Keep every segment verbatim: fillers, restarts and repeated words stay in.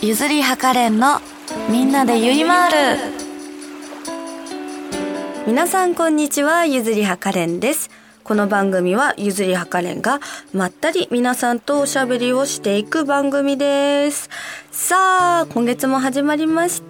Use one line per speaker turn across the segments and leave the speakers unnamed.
ゆずりはかれんのみんなでゆいまーる。皆さんこんにちは、ゆずりはかれんです。この番組はゆずりはかれんがまったり皆さんとおしゃべりをしていく番組です。さあ今月も始まりました。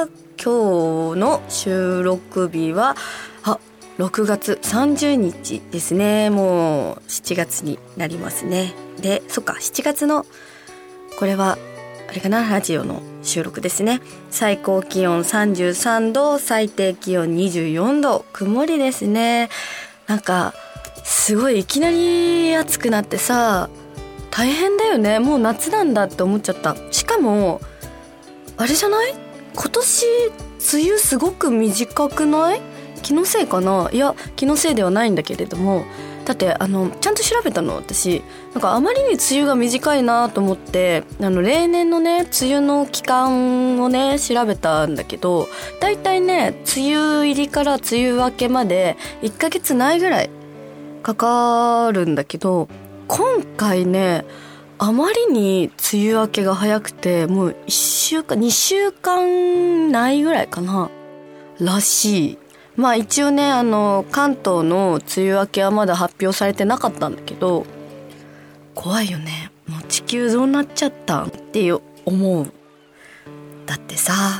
今日の収録日はあろくがつさんじゅうにちですね。もうしちがつになりますね。でそっかしちがつのこれはあれかな、ラジオの収録ですね。最高気温さんじゅうさんど、最低気温にじゅうよんど、曇りですね。なんかすごいいきなり暑くなってさ、大変だよね。もう夏なんだって思っちゃった。しかもあれじゃない？今年梅雨すごく短くない？気のせいかな？いや気のせいではないんだけれども、だってあのちゃんと調べたの私。なんかあまりに梅雨が短いなと思って、あの例年のね梅雨の期間をね調べたんだけど、だいたいね梅雨入りから梅雨明けまでいっかげつないぐらいかかるんだけど、今回ねあまりに梅雨明けが早くて、もういっしゅうかんにしゅうかんないぐらいかならしい。まあ一応ねあの関東の梅雨明けはまだ発表されてなかったんだけど、怖いよね。もう地球どうなっちゃったんって思う。だってさ、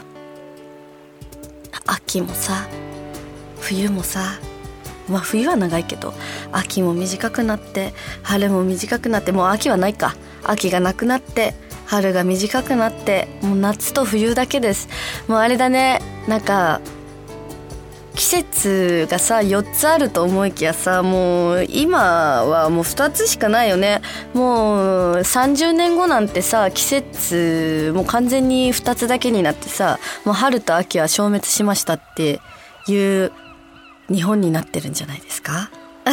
秋もさ冬もさ、まあ冬は長いけど秋も短くなって春も短くなって、もう秋はないか、秋がなくなって春が短くなって、もう夏と冬だけです。もうあれだね、なんか季節がさよっつあると思いきやさ、もう今はもうふたつしかないよね。もうさんじゅうねんごなんてさ季節もう完全にふたつだけになってさ、もう春と秋は消滅しましたっていう日本になってるんじゃないですか。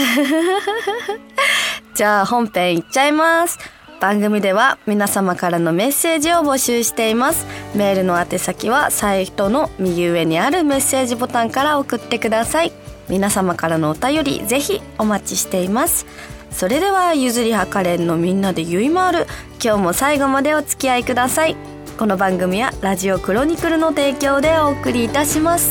じゃあ本編いっちゃいます。番組では皆様からのメッセージを募集しています。メールの宛先はサイトの右上にあるメッセージボタンから送ってください。皆様からのお便りぜひお待ちしています。それではゆずりはかれんのみんなでゆいまーる、今日も最後までお付き合いください。この番組はラジオクロニクルの提供でお送りいたします。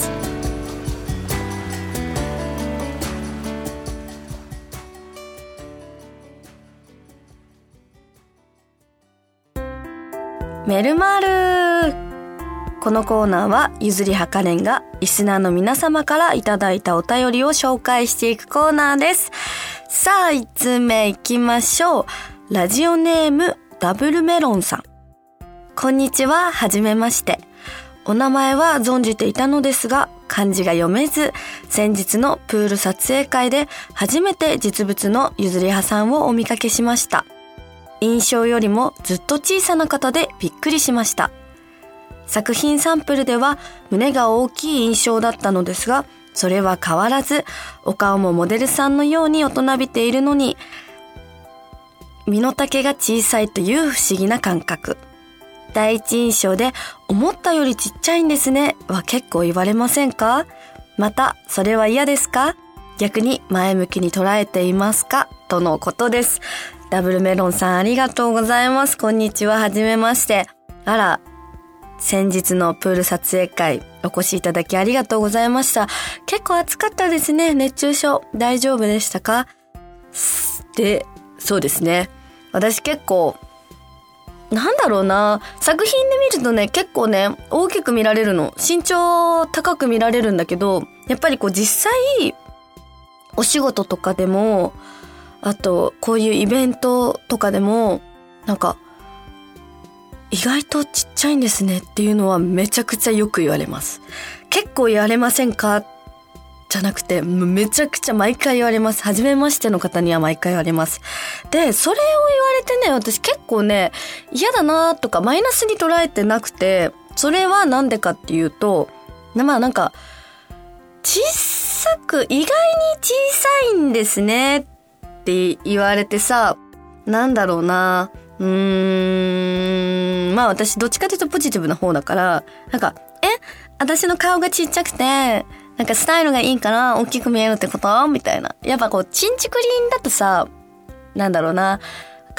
メルマール。このコーナーはゆずりはかれんがリスナーの皆様からいただいたお便りを紹介していくコーナーです。さあいちつうめいきましょう。ラジオネームダブルメロンさん。こんにちは、はじめまして。お名前は存じていたのですが漢字が読めず、先日のプール撮影会で初めて実物のゆずりはさんをお見かけしました。印象よりもずっと小さな方でびっくりしました。作品サンプルでは胸が大きい印象だったのですが、それは変わらずお顔もモデルさんのように大人びているのに身の丈が小さいという不思議な感覚。第一印象で思ったよりちっちゃいんですねは結構言われませんか？またそれは嫌ですか？逆に前向きに捉えていますか？とのことです。ダブルメロンさんありがとうございます。こんにちは、はじめまして。あら、先日のプール撮影会お越しいただきありがとうございました。結構暑かったですね。熱中症大丈夫でしたか？で、そうですね。私結構なんだろうな、作品で見るとね結構ね大きく見られるの、身長高く見られるんだけど、やっぱりこう実際お仕事とかでも、あとこういうイベントとかでもなんか意外とちっちゃいんですねっていうのはめちゃくちゃよく言われます。結構言われませんかじゃなくて、めちゃくちゃ毎回言われます。初めましての方には毎回言われます。でそれを言われてね、私結構ね嫌だなとかマイナスに捉えてなくて、それはなんでかっていうと、まあなんか小さく意外に小さいんですねって言われてさ、なんだろうな、うーん、まあ私どっちかというとポジティブな方だから、なんかえ私の顔がちっちゃくてなんかスタイルがいいから大きく見えるってことみたいな。やっぱこうチンチクリンだとさ、なんだろうな、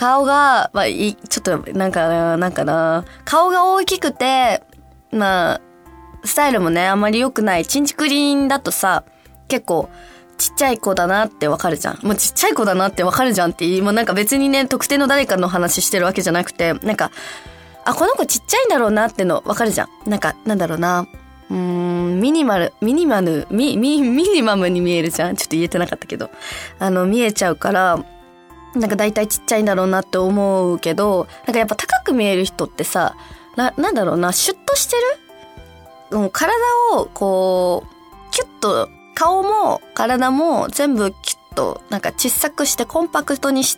顔が、まあ、いちょっとなんかな、なんかな、顔が大きくて、まあ、スタイルもね、あんまり良くない、チンチクリンだとさ、結構、ちっちゃい子だなってわかるじゃん。もうちっちゃい子だなってわかるじゃんっていう、もうなんか別にね、特定の誰かの話してるわけじゃなくて、なんか、あ、この子ちっちゃいんだろうなってのわかるじゃん。なんか、なんだろうな。うーん、ミニマル、ミニマル、ミ、ミ、ミニマムに見えるじゃん。ちょっと言えてなかったけど。あの、見えちゃうから、なんか大体ちっちゃいんだろうなって思うけど、なんかやっぱ高く見える人ってさ、な、なんだろうな、シュッとしてる？もう体を、こう、キュッと、顔も体も全部キュッと、なんか小さくしてコンパクトにして、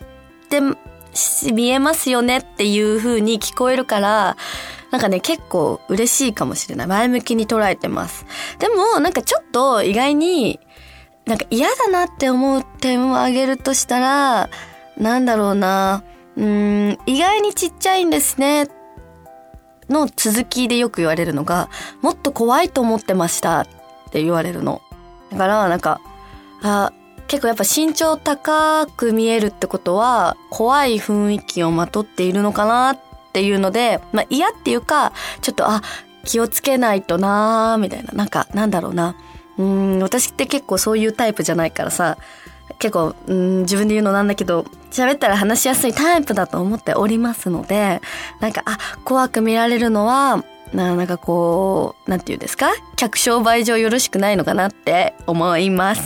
見えますよねっていう風に聞こえるから、なんかね、結構嬉しいかもしれない。前向きに捉えてます。でも、なんかちょっと意外に、なんか嫌だなって思う点を挙げるとしたら、なんだろうな、うーん、意外にちっちゃいんですね、の続きでよく言われるのが、もっと怖いと思ってましたって言われるの。だから、なんか、あ、結構やっぱ身長高く見えるってことは怖い雰囲気をまとっているのかなっていうので、まあ嫌っていうか、ちょっとあ、気をつけないとなーみたいな、なんかなんだろうな。うーん、私って結構そういうタイプじゃないからさ、結構うーん自分で言うのなんだけど、喋ったら話しやすいタイプだと思っておりますので、なんかあ、怖く見られるのは、な、なんかこう、なんていうんですか？客商売上よろしくないのかなって思います。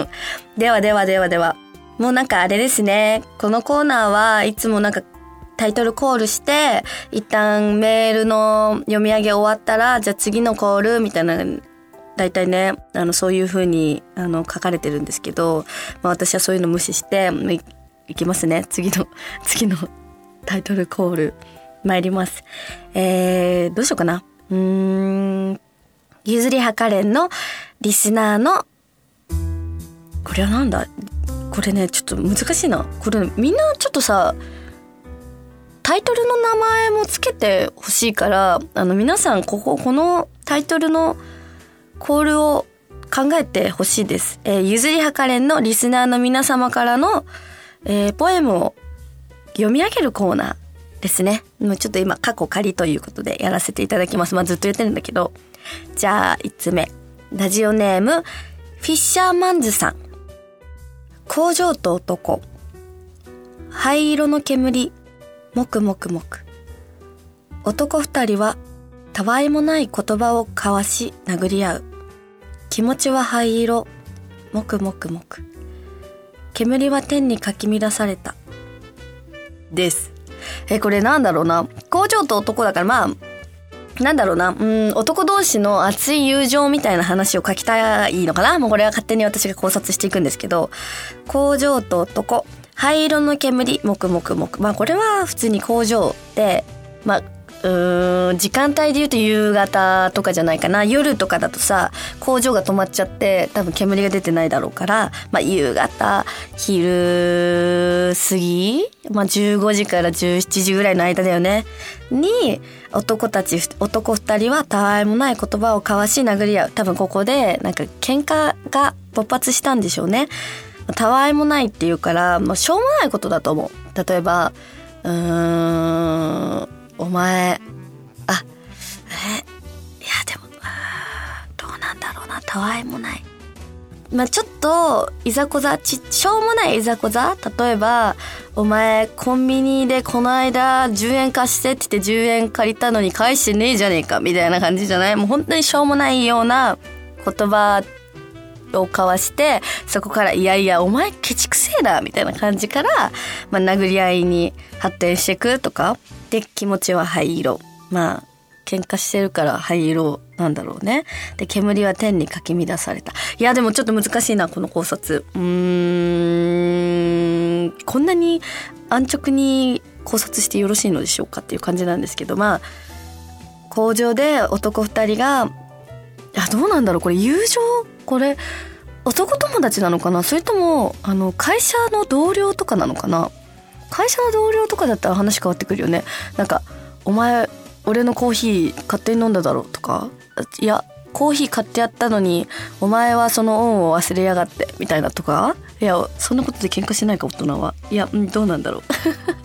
ではではではでは。もうなんかあれですね。このコーナーはいつもなんかタイトルコールして、一旦メールの読み上げ終わったら、じゃあ次のコールみたいな、だいたいね、あの、そういう風に、あの、書かれてるんですけど、まあ私はそういうの無視して、い、いきますね。次の、次のタイトルコール。参ります。えー、どうしようかな。うーん、ゆずりはかれんのリスナーの、これはなんだ？これね、ちょっと難しいな。これ、みんなちょっとさ、タイトルの名前もつけてほしいから、あの、皆さん、ここ、このタイトルのコールを考えてほしいです。えー、ゆずりはかれんのリスナーの皆様からの、えー、ポエムを読み上げるコーナー。ですね。もうちょっと今過去仮ということでやらせていただきます。まあずっと言ってるんだけど。じゃあいつつめ。ラジオネームフィッシャーマンズさん。工場と男。灰色の煙。もくもくもく。男二人はたわいもない言葉を交わし殴り合う。気持ちは灰色。もくもくもく。煙は天にかき乱された。です。え、これなんだろうな。工場と男だからまあ、なんだろうな。うん、男同士の熱い友情みたいな話を書きたいのかな。もうこれは勝手に私が考察していくんですけど。工場と男。灰色の煙、もくもくもく。まあこれは普通に工場で、まあ、うーん、時間帯で言うと夕方とかじゃないかな。夜とかだとさ、工場が止まっちゃって多分煙が出てないだろうから、まあ夕方、昼過ぎ、まあじゅうごじからじゅうしちじぐらいの間だよね。に、男たち、男二人はたわいもない言葉を交わし殴り合う。多分ここでなんか喧嘩が勃発したんでしょうね。たわいもないっていうから、まあしょうもないことだと思う。例えば、うーん、お前、あ、え、いやでも、どうなんだろうな、たわいもない。まあちょっと、いざこざ、ち、しょうもないいざこざ？例えば、お前、コンビニでこの間じゅうえん貸してって言ってじゅうえん借りたのに返してねえじゃねえか、みたいな感じじゃない？もう本当にしょうもないような言葉を交わして、そこから、いやいや、お前ケチくせえな、みたいな感じから、まあ殴り合いに発展していくとか、で、気持ちは灰色。まあ、喧嘩してるから灰色なんだろうね。で、煙は天にかき乱された。いや、でもちょっと難しいな、この考察。うーん、こんなに安直に考察してよろしいのでしょうかっていう感じなんですけど、まあ、工場で男二人が、いや、どうなんだろう、これ友情？これ、男友達なのかな？それとも、あの、会社の同僚とかなのかな？会社の同僚とかだったら話変わってくるよね。なんか、お前、俺のコーヒー勝手に飲んだだろうとか、いや、コーヒー買ってやったのに、お前はその恩を忘れやがって、みたいなとか、いや、そんなことで喧嘩しないか、大人は。いや、どうなんだろう。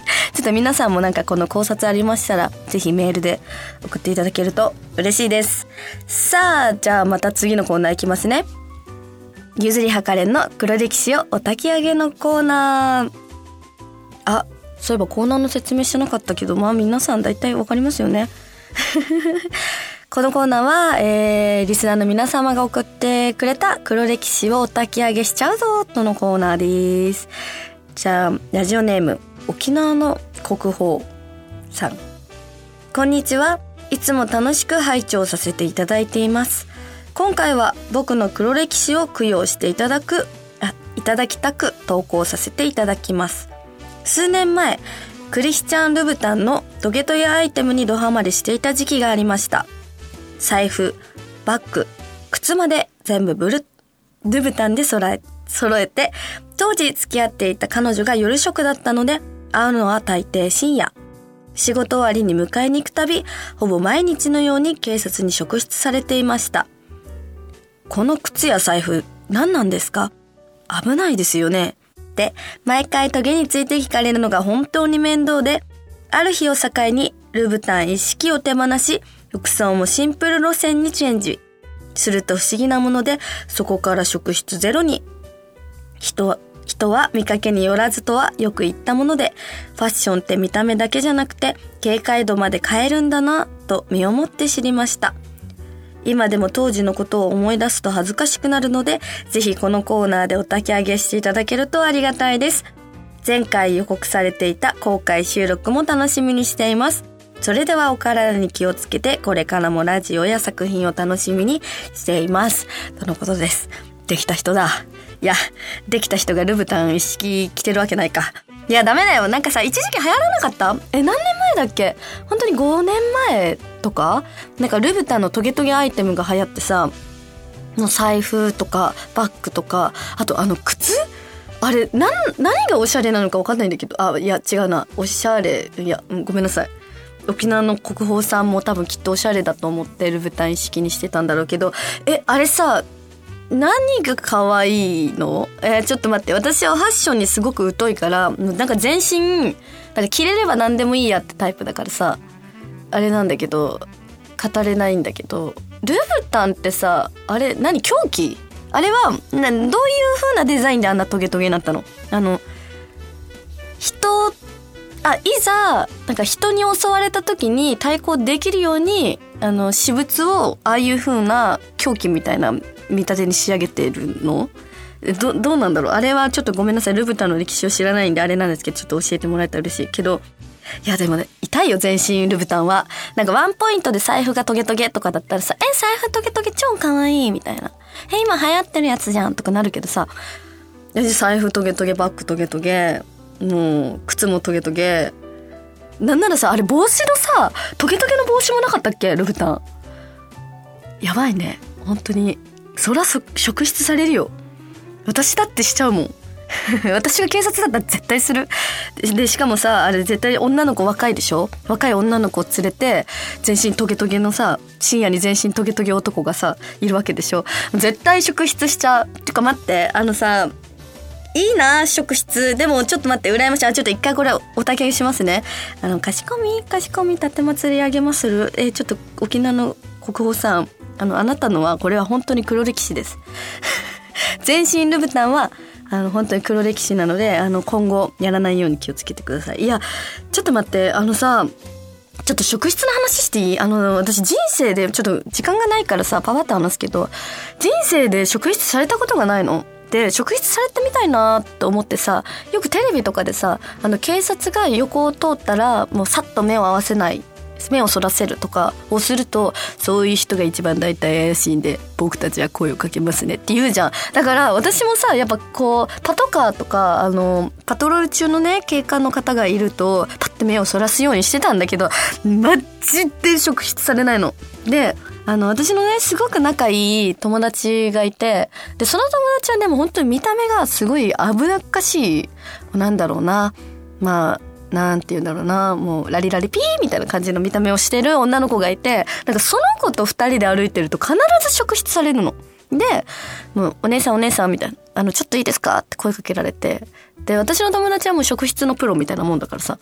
っと皆さんもなんかこの考察ありましたらぜひメールで送っていただけると嬉しいです。さあじゃあまた次のコーナーいきますね。ゆずりはかれんの黒歴史をお焚き上げのコーナー。あ、そういえばコーナーの説明してなかったけど、まあ皆さん大体わかりますよねこのコーナーは、えー、リスナーの皆様が送ってくれた黒歴史をお焚き上げしちゃうぞとのコーナーです。じゃあラジオネーム沖縄の国宝さん、こんにちは。いつも楽しく拝聴させていただいています。今回は僕の黒歴史を供養していただくあいただきたく投稿させていただきます。数年前クリスチャン・ルブタンのトゲトゲアイテムにドハマりしていた時期がありました。財布、バッグ、靴まで全部ブルルブタンで揃え、揃えて、当時付き合っていた彼女が夜食だったので、会うのは大抵深夜。仕事終わりに迎えに行くたび、ほぼ毎日のように警察に職質されていました。この靴や財布、何なんですか？危ないですよね。って毎回トゲについて聞かれるのが本当に面倒で、ある日を境にルブタン一式を手放し、服装もシンプル路線にチェンジすると不思議なもので、そこから職質ゼロに。人は人は見かけによらずとはよく言ったもので、ファッションって見た目だけじゃなくて警戒度まで変えるんだなと身をもって知りました。今でも当時のことを思い出すと恥ずかしくなるので、ぜひこのコーナーでお焚き上げしていただけるとありがたいです。前回予告されていた公開収録も楽しみにしています。それではお体に気をつけて、これからもラジオや作品を楽しみにしています。とのことです。できた人だ。いや、できた人がルブタン一式着てるわけないか。いや、ダメだよ。なんかさ、一時期流行らなかった？え、何年前だっけ？本当にごねんまえとか？なんかルブタンのトゲトゲアイテムが流行ってさ、の財布とかバッグとか、あとあの靴？あれ、なん、何がおしゃれなのか分かんないんだけど、あ、いや違うな。おしゃれ、いや、ごめんなさい。沖縄の国宝さんも多分きっとおしゃれだと思ってルブタン一式にしてたんだろうけど、え、あれさ、何が可愛いの？えー、ちょっと待って、私はファッションにすごく疎いから、なんか全身なんか着れれば何でもいいやってタイプだからさ、あれなんだけど語れないんだけど、ルブタンってさ、あれ何、凶器？あれはなどういう風なデザインであんなトゲトゲになったの？あの人あいざなんか人に襲われた時に対抗できるように、あの私物をああいう風な凶器みたいな見立てに仕上げてるの？ど, どうなんだろう。あれはちょっとごめんなさい、ルブタンの歴史を知らないんであれなんですけど、ちょっと教えてもらえたら嬉しいけど、いやでもね、痛いよ全身ルブタンは。なんかワンポイントで財布がトゲトゲとかだったらさ、え財布トゲトゲ超かわいいみたいな、え今流行ってるやつじゃんとかなるけどさ、財布トゲトゲ、バッグトゲトゲ、もう靴もトゲトゲ、なんならさ、あれ帽子のさトゲトゲの帽子もなかったっけルブタン。やばいね本当に。そらそ職質されるよ。私だってしちゃうもん私が警察だったら絶対する。でしかもさ、あれ絶対女の子若いでしょ。若い女の子を連れて全身トゲトゲのさ、深夜に全身トゲトゲ男がさいるわけでしょ。絶対職質しちゃう。てか待って、あのさ、いいな職質。でもちょっと待って、羨ましい。あ、ちょっと一回これお焚き上げしますね。あのかしこみかしこみ立て祭り上げまする。えー、ちょっと沖縄の国宝さん、あのあなたのはこれは本当に黒歴史です全身ルブタンはあの本当に黒歴史なので、あの今後やらないように気をつけてください。いやちょっと待って、あのさ、ちょっと職質の話していい？あの私人生でちょっと時間がないからさパパッと話すけど、人生で職質されたことがないので、職質されてみたいなと思ってさ、よくテレビとかでさ、あの警察が横を通ったらもうさっと目を合わせない、目をそらせるとかをすると、そういう人が一番大体怪しいんで僕たちは声をかけますねって言うじゃん。だから私もさ、やっぱこうパトカーとかあのパトロール中のね警官の方がいるとパッて目をそらすようにしてたんだけど、マジで職質されないので、あの私のねすごく仲いい友達がいて、でその友達はでも本当に見た目がすごい危なっかしい、なんだろうな、まあなんて言うんだろうな、もうラリラリピーみたいな感じの見た目をしてる女の子がいて、なんかその子と二人で歩いてると必ず職質されるので、もうお姉さんお姉さんみたいな、あのちょっといいですかって声かけられて、で私の友達はもう職質のプロみたいなもんだからさ、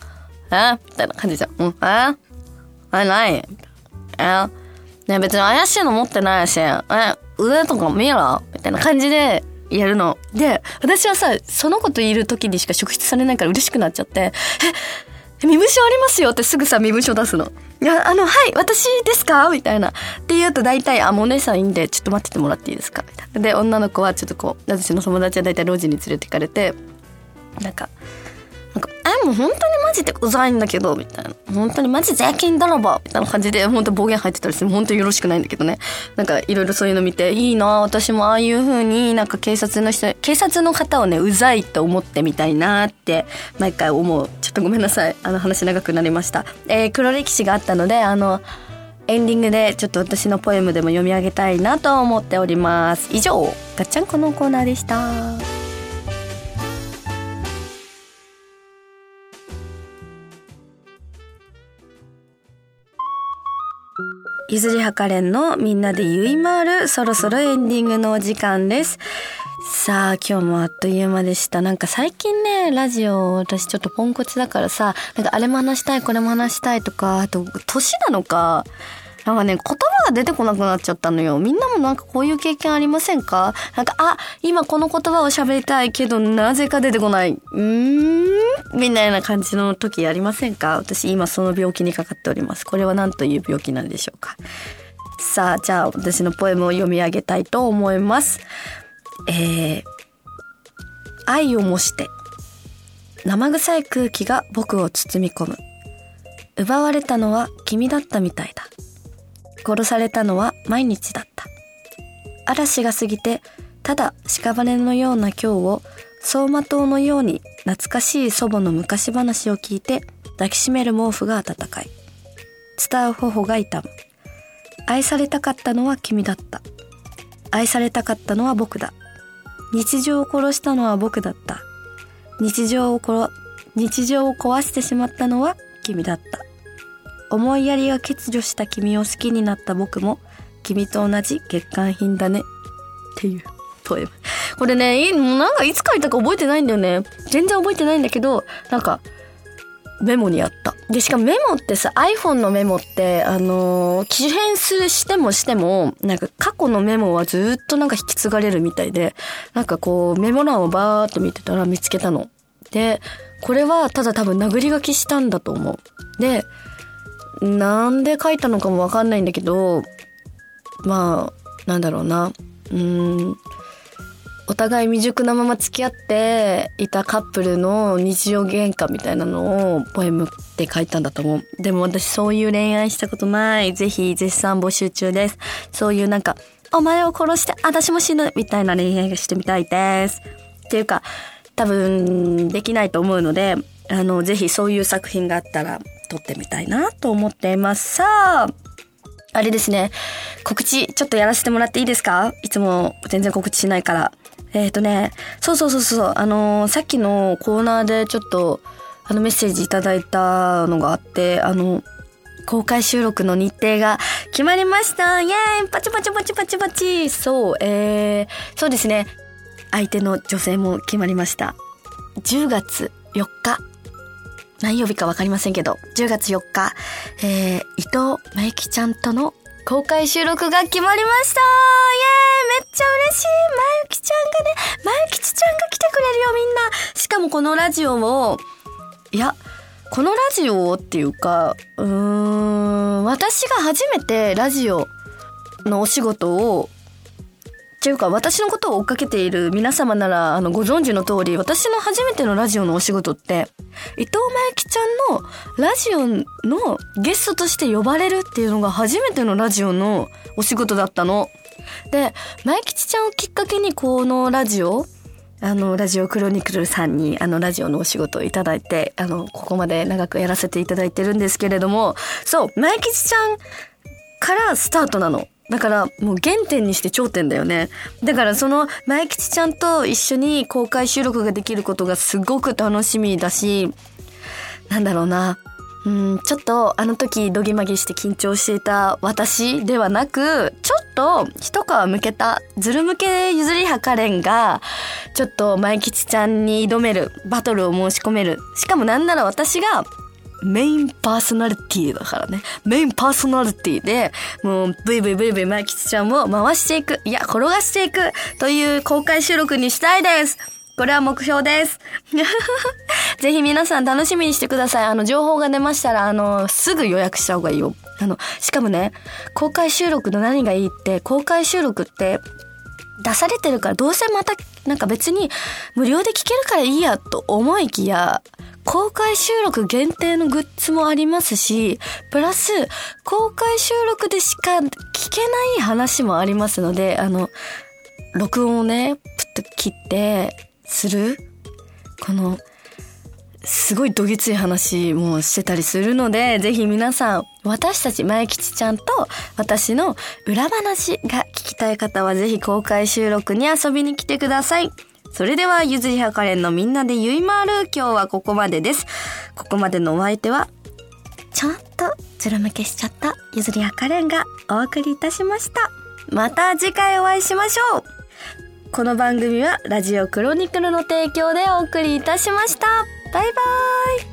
えみたいな感じじゃん。うん、ええ、ないえ、ね、別に怪しいの持ってないし、え、腕とか見ろみたいな感じでやるの。で、私はさ、その子といる時にしか職質されないから嬉しくなっちゃって、え、身分証ありますよってすぐさ身分証出すの。いや、あの、はい、私ですかみたいな。って言うと大体、あ、もうお姉さんいいんで、ちょっと待っててもらっていいですかみたいな。で、女の子はちょっとこう、私の友達は大体路地に連れて行かれて、なんか、なんか、え、もう本当にマジでうざいんだけど、みたいな。本当にマジ税金泥棒みたいな感じで、本当暴言入ってたりして、本当によろしくないんだけどね。なんか、いろいろそういうの見て、いいな、私もああいう風になんか警察の人、警察の方をね、うざいと思ってみたいなって、毎回思う。ちょっとごめんなさい。あの話長くなりました。えー、黒歴史があったので、あの、エンディングでちょっと私のポエムでも読み上げたいなと思っております。以上、ガッチャンコのコーナーでした。ゆずりはかれんのみんなでゆいまる、そろそろエンディングのお時間です。さあ、今日もあっという間でした。なんか最近ね、ラジオ私ちょっとポンコツだからさ、なんかあれも話したいこれも話したいとか、あと年なのかなんかね、言葉が出てこなくなっちゃったのよ。みんなもなんかこういう経験ありませんか？なんか、あ、今この言葉を喋りたいけどなぜか出てこない。うーんみたいな感じの時ありませんか？私今その病気にかかっております。これは何という病気なんでしょうか？さあ、じゃあ私のポエムを読み上げたいと思います。えー、愛を模して生臭い空気が僕を包み込む。奪われたのは君だったみたいだ。殺されたのは毎日だった。嵐が過ぎてただ屍のような今日を走馬灯のように懐かしい祖母の昔話を聞いて抱きしめる毛布が温かい。伝う頬が痛む。愛されたかったのは君だった。愛されたかったのは僕だ。日常を殺したのは僕だった。日常を殺、日常を壊してしまったのは君だった。思いやりが欠如した君を好きになった僕も君と同じ月刊品だねっていうポエム。これね、もうなんかいつ書いたか覚えてないんだよね。全然覚えてないんだけど、なんかメモにあった。で、しかもメモってさ、iPhone のメモって、あのー、機種変するしてもしても、なんか過去のメモはずっとなんか引き継がれるみたいで、なんかこうメモ欄をバーっと見てたら見つけたの。で、これはただ多分殴り書きしたんだと思う。で、なんで書いたのかもわかんないんだけど、まあ、なんだろうな。うーん。お互い未熟なまま付き合っていたカップルの日常喧嘩みたいなのをポエムって書いたんだと思う。でも私そういう恋愛したことない。ぜひ絶賛募集中です。そういうなんか、お前を殺して私も死ぬみたいな恋愛がしてみたいです。っていうか、多分できないと思うので、あの、ぜひそういう作品があったら撮ってみたいなと思っています。さあ、あれですね。告知ちょっとやらせてもらっていいですか？いつも全然告知しないから。えっとね、そうそうそうそう、あのー、さっきのコーナーでちょっと、あのメッセージいただいたのがあって、あの、公開収録の日程が決まりました。イエーイパチパチパチパチパチそう、えー、そうですね。相手の女性も決まりました。じゅうがつよっか。何曜日かわかりませんけど、じゅうがつよっか、えー、伊藤まゆきちゃんとの公開収録が決まりました。イエーイめっちゃ嬉しい。まゆきちゃんがね、まゆきちちゃんが来てくれるよみんな。しかもこのラジオを、いや、このラジオをっていうか、うーん、私が初めてラジオのお仕事を、っていうか私のことを追っかけている皆様ならあのご存知の通り、私の初めてのラジオのお仕事って伊藤まゆきちゃんのラジオのゲストとして呼ばれるっていうのが初めてのラジオのお仕事だったので、まゆきちゃんをきっかけにこのラジオあのラジオクロニクルさんにあのラジオのお仕事をいただいて、あのここまで長くやらせていただいてるんですけれども、そうまゆきちゃんからスタートなの。だからもう原点にして頂点だよね。だからそのまゆきちちゃんと一緒に公開収録ができることがすごく楽しみだし、なんだろうな、うんちょっとあの時ドギマギして緊張していた私ではなく、ちょっと一皮むけたズル向けゆずりはかれんがちょっとまゆきちちゃんに挑める、バトルを申し込める、しかもなんなら私がメインパーソナリティだからね。メインパーソナリティで、もうブイブイブイブイマイキチちゃんを回していく、いや転がしていくという公開収録にしたいです。これは目標です。ぜひ皆さん楽しみにしてください。あの情報が出ましたら、あのすぐ予約した方がいいよ。あのしかもね、公開収録の何がいいって、公開収録って出されてるから、どうせまたなんか別に無料で聞けるからいいやと思いきや、公開収録限定のグッズもありますし、プラス公開収録でしか聞けない話もありますので、あの録音をねプッと切ってする、このすごいどぎつい話もしてたりするので、ぜひ皆さん、私たちまゆきちちゃんと私の裏話が聞きたい方はぜひ公開収録に遊びに来てください。それではゆずりはかれんのみんなでゆいまる、今日はここまでです。ここまでのお相手はちょっとズル向けしちゃったゆずりはかれんがお送りいたしました。また次回お会いしましょう。この番組はラジオクロニクルの提供でお送りいたしました。バイバーイ。